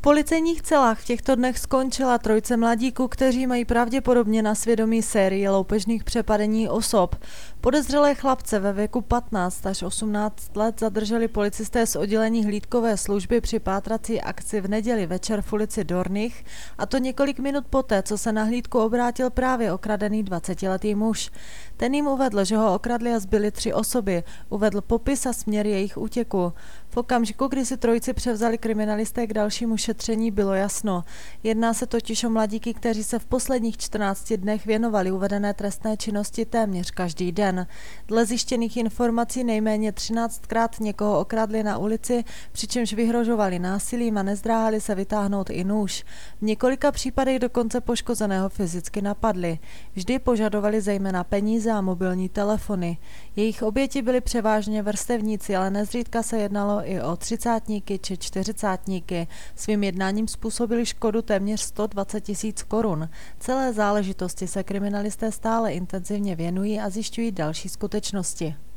policejních celách v těchto dnech skončila trojice mladíků, kteří mají pravděpodobně na svědomí sérii loupežných přepadení osob. Podezřelé chlapce ve věku 15 až 18 let zadrželi policisté z oddělení hlídkové služby při pátrací akci v neděli večer v ulici Dorných, a to několik minut poté, co se na hlídku obrátil právě okradený 20letý muž. Ten jim uvedl, že ho okradli a zbyli 3 osoby. Uvedl popis a směr jejich útěku. V okamžiku, kdy si trojici převzali kriminalisté k dalšímu šetření, bylo jasno. Jedná se totiž o mladíky, kteří se v posledních 14 dnech věnovali uvedené trestné činnosti téměř každý den. Dle zjištěných informací nejméně 13krát někoho okradli na ulici, přičemž vyhrožovali násilím a nezdráhali se vytáhnout i nůž. V několika případech dokonce poškozeného fyzicky napadli. Vždy požadovali zejména peníze a mobilní telefony. Jejich oběti byli převážně vrstevníci, ale nezřídka se jednalo i o 30tníky či 40tníky. Svým jednáním způsobili škodu téměř 120 000 korun. Celé záležitosti se kriminalisté stále intenzivně věnují a zjišťují další skutečnosti.